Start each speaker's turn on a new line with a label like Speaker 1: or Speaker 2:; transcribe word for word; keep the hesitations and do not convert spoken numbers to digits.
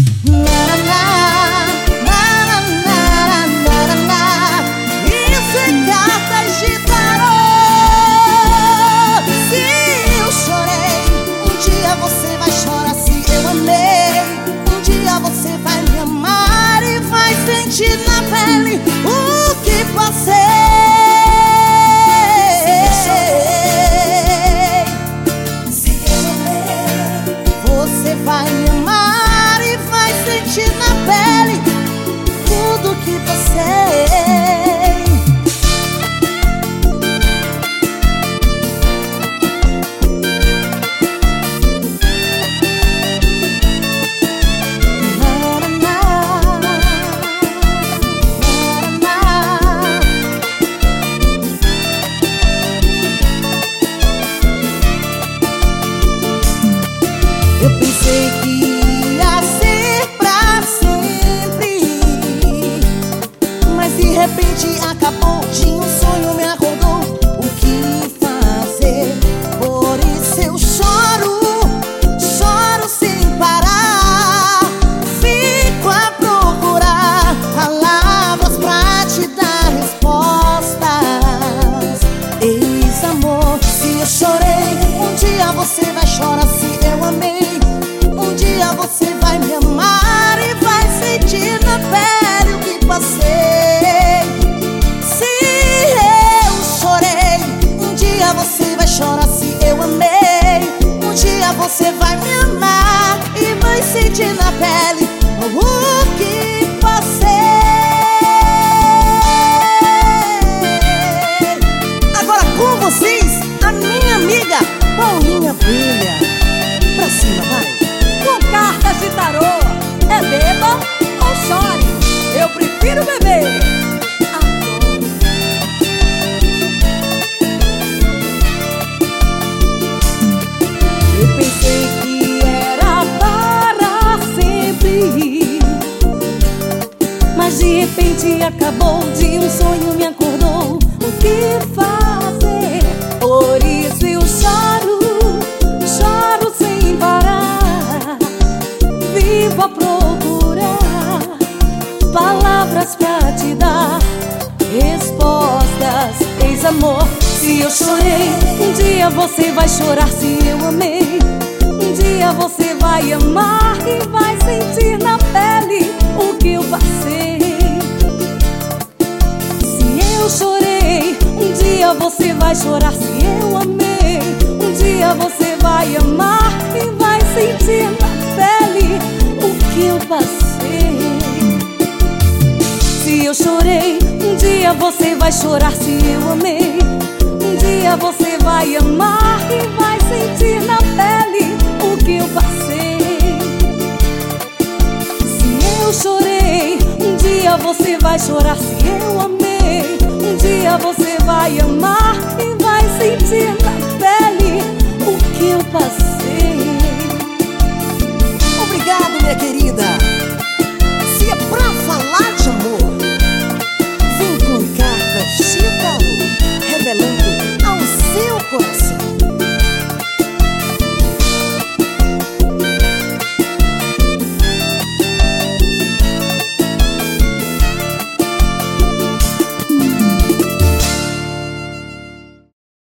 Speaker 1: Isso é cartas de tarô. Se eu chorei, um dia você vai chorar. Se eu amei, um dia você vai me amar e vai sentir na pele o que passei. Se eu amei, você vai me amar e vai sentir na pele tudo que passei. Eu pensei que ia ser pra sempre, mas de repente acabou. De um sonho me acordou. O que fazer? Por isso eu choro, choro sem parar. Fico a procurar palavras pra te dar respostas. Ex-amor, se eu chorei, um dia você vai chorar. Se eu amei, um dia você vai me amar e vai sentir na pele o que passei. Se eu chorei, um dia você vai chorar. Se eu amei, um dia você vai me amar e vai sentir na pele o que passei. Agora com vocês, a minha amiga Paulinha Brilha. Pra cima, vai!
Speaker 2: Com cartas de tarô, é beba ou chore? Eu prefiro beber. Adoro. Eu pensei que era para sempre, mas de repente acabou. De um sonho me acordou. O que fazer? Por isso eu choro, choro sem parar. Vivo a procurar palavras pra te dar respostas. Ex-amor, se eu chorei, um dia você vai chorar. Se eu amei, um dia você vai amar e vai sentir na pele o que eu passei. Se eu chorei, um dia você vai chorar. Se eu amei, um dia você vai amar e vai sentir na pele o que eu passei. Se eu chorei, um dia você vai chorar. Se eu amei, um dia você vai amar e vai sentir na pele o que eu passei. Se eu chorei, um dia você vai chorar. Se eu amei, um dia você vai amar e vai sentir na